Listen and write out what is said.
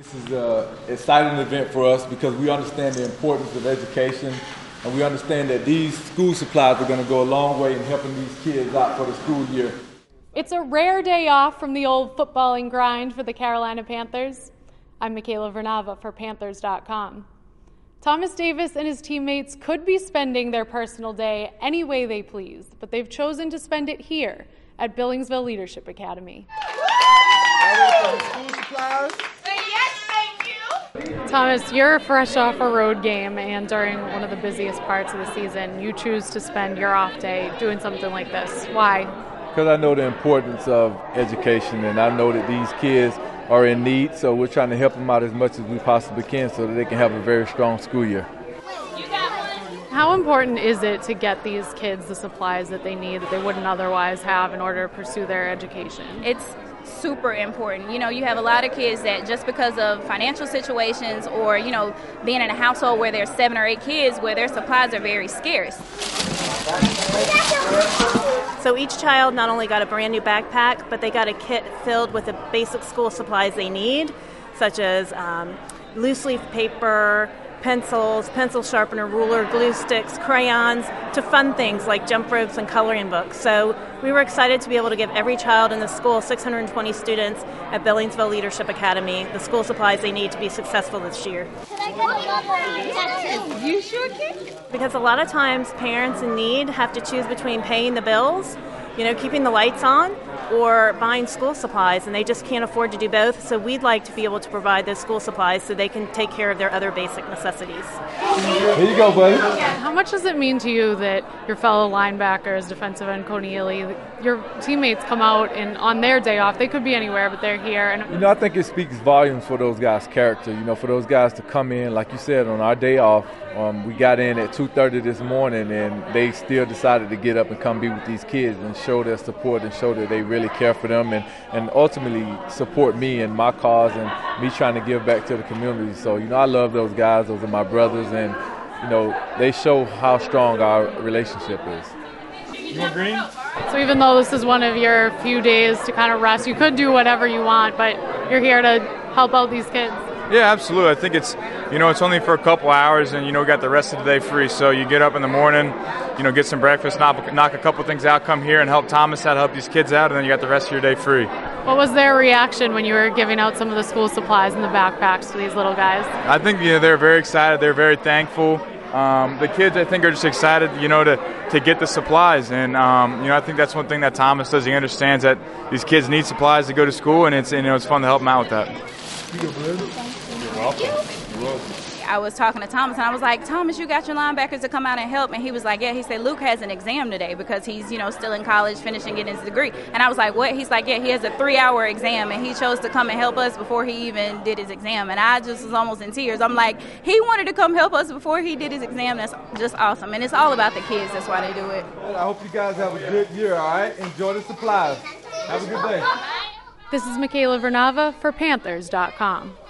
This is an exciting event for us because we understand the importance of education, and we understand that these school supplies are going to go a long way in helping these kids out for the school year. It's a rare day off from the old footballing grind for the Carolina Panthers. I'm Michaela Vernava for Panthers.com. Thomas Davis and his teammates could be spending their personal day any way they please, but they've chosen to spend it here at Billingsville Leadership Academy. Thomas, you're fresh off a road game, and during one of the busiest parts of the season, you choose to spend your off day doing something like this. Why? Because I know the importance of education, and I know that these kids are in need, so we're trying to help them out as much as we possibly can so that they can have a very strong school year. How important is it to get these kids the supplies that they need that they wouldn't otherwise have in order to pursue their education? It's super important. You know, you have a lot of kids that just because of financial situations or, you know, being in a household where there's 7 or 8 kids where their supplies are very scarce. So each child not only got a brand new backpack, but they got a kit filled with the basic school supplies they need, such as loose leaf paper, pencils, pencil sharpener, ruler, glue sticks, crayons, to fun things like jump ropes and coloring books. So we were excited to be able to give every child in the school, 620 students at Billingsville Leadership Academy, the school supplies they need to be successful this year. You sure can? Because a lot of times parents in need have to choose between paying the bills, you know, keeping the lights on, or buying school supplies, and they just can't afford to do both. So we'd like to be able to provide those school supplies so they can take care of their other basic necessities. Here you go, buddy. How much does it mean to you that your fellow linebackers, defensive end Coney Ely, your teammates come out and on their day off, they could be anywhere, but they're here? And You know, I think it speaks volumes for those guys' character. You know, for those guys to come in, like you said, on our day off. We got in at 2:30 this morning, and they still decided to get up and come be with these kids and show their support and show that they really care for them and ultimately support me and my cause and me trying to give back to the community. So, you know, I love those guys. Those are my brothers, and, you know, they show how strong our relationship is. You want green? so even though this is one of your few days to kind of rest, you could do whatever you want, but you're here to help out these kids. Yeah, absolutely. I think it's, you know, it's only for a couple hours and, you know, got the rest of the day free. So you get up in the morning, you know, get some breakfast, knock a couple things out, come here and help Thomas out, help these kids out, and then you got the rest of your day free. What was their reaction when you were giving out some of the school supplies and the backpacks to these little guys? I think, you know, they're very excited. They're very thankful. The kids, I think, are just excited, you know, to get the supplies. And, you know, I think that's one thing that Thomas does. He understands that these kids need supplies to go to school, and it's, you know, it's fun to help them out with that. You're welcome. I was talking to Thomas, and I was like, Thomas, you got your linebackers to come out and help? And he was like, yeah. He said, Luke has an exam today because he's, you know, still in college, finishing getting his degree. And I was like, what? He's like, yeah, he has a 3-hour exam, and he chose to come and help us before he even did his exam. And I just was almost in tears. I'm like, he wanted to come help us before he did his exam. That's just awesome. And it's all about the kids. That's why they do it. I hope you guys have a good year, all right? Enjoy the supplies. Have a good day. This is Michaela Vernava for Panthers.com.